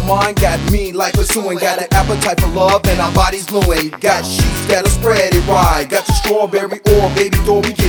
mind got me like pursuing. Got an appetite for love and our bodies gluing. Got sheets that'll spread it wide. Got the strawberry or baby doll, we get